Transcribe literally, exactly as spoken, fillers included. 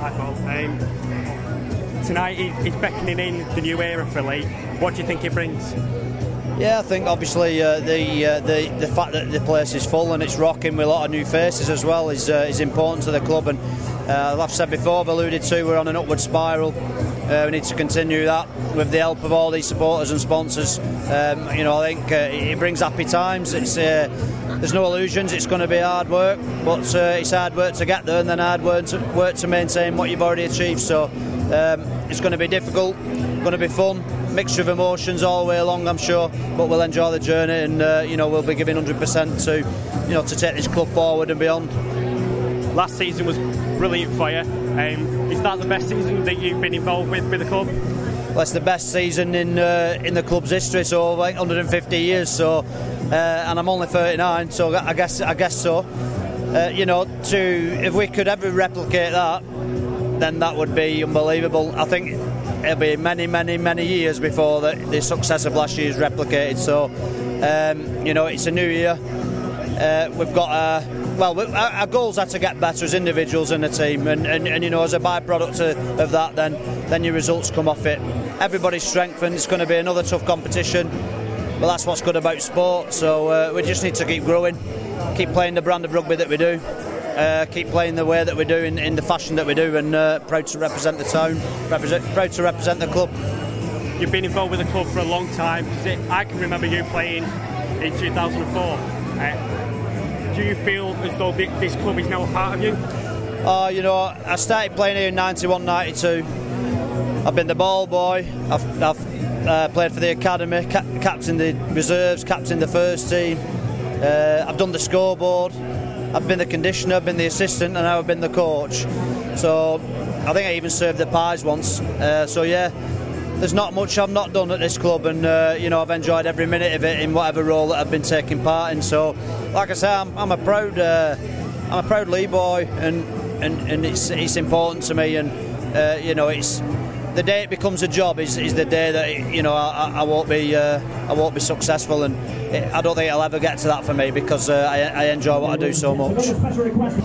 Hi Paul. Um, tonight is beckoning in the new era for Lee. What do you think it brings? Yeah, I think obviously uh, the, uh, the the fact that the place is full and it's rocking with a lot of new faces as well is uh, is important to the club. And uh, I've said before, I've alluded to, we're on an upward spiral. Uh, we need to continue that with the help of all these supporters and sponsors. Um, you know, I think uh, it brings happy times. It's uh, there's no illusions. It's going to be hard work, but uh, it's hard work to get there, and then hard work to, work to maintain what you've already achieved. So um, it's going to be difficult, going to be fun. Mixture of emotions all the way along, I'm sure, but we'll enjoy the journey, and uh, you know, we'll be giving one hundred percent to, you know, to take this club forward and beyond. Last season was brilliant for you. Um, is that the best season that you've been involved with with the club? Well, it's the best season in uh, in the club's history, so like one hundred fifty years. So, uh, and I'm only thirty-nine, so I guess I guess so. Uh, you know, to if we could ever replicate that, then that would be unbelievable. I think it'll be many, many, many years before the, the success of last year is replicated. So, um, you know, it's a new year. Uh, we've got a, well, we, our, our goals are to get better as individuals and a team, and, and, and you know, as a byproduct of, of that, then then your results come off it. Everybody's strengthened. It's going to be another tough competition, but that's what's good about sport. So uh, we just need to keep growing, keep playing the brand of rugby that we do. Uh, keep playing the way that we do in, in the fashion that we do, and uh, proud to represent the town, represent, proud to represent the club. You've been involved with the club for a long time. I can remember you playing in two thousand four. Uh, do you feel as though this club is now a part of you? Oh, you know, I started playing here in ninety-one ninety-two. I've been the ball boy. I've, I've uh, played for the academy, ca- captained the reserves, captained the first team. Uh, I've done the scoreboard. I've been the conditioner, I've been the assistant, and now I've been the coach. So I think I even served the pies once. Uh, so yeah, there's not much I've not done at this club, and uh, you know, I've enjoyed every minute of it in whatever role that I've been taking part in. So, like I say, I'm, I'm a proud, uh, I'm a proud Lee boy, and and, and it's it's important to me, and uh, you know, it's the day it becomes a job is, is the day that, you know, I, I won't be uh, I won't be successful, and it, I don't think it'll ever get to that for me, because uh, I, I enjoy what I do so much.